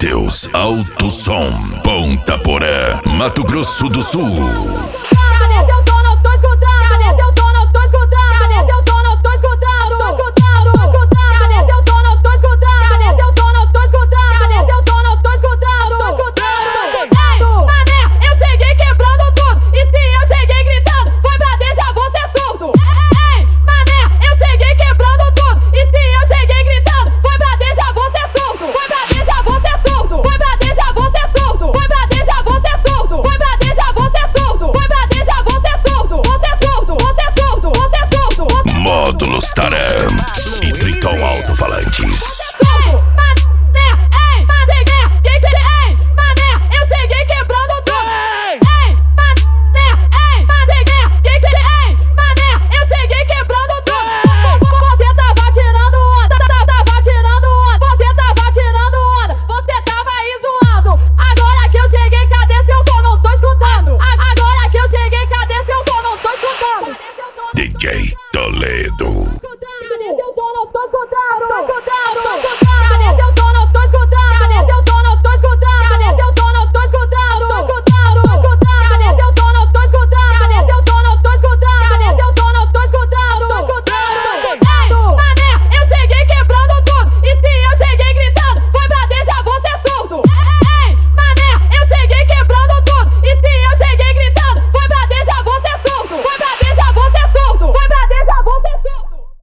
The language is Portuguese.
Matheus Alto Som, Ponta Porã, Mato Grosso do Sul. Cadê teu som? Não tô escutando. Cadê teu som? Não tô escutando. Cadê teu som? Não tô escutando. Tô escutando, tô escutando. Cadê teu som? Não tô escutando. Cadê teu som? Não tô escutando. Cadê teu som? Não tô escutando. Tô escutando, tô escutando. Mané, eu cheguei quebrando tudo. E se eu cheguei gritando, foi pra deixar você surdo. Ei, mané, eu cheguei quebrando tudo. E se eu cheguei gritando, foi pra deixar você surdo. Foi pra deixar você surdo. Foi pra deixar você surdo. Foi pra deixar você surdo. Foi pra deixar você surdo. Foi pra deixar você surdo. Você surdo. Você surdo. Você surdo. Módulos Taramps e Triton Alto-Falantes.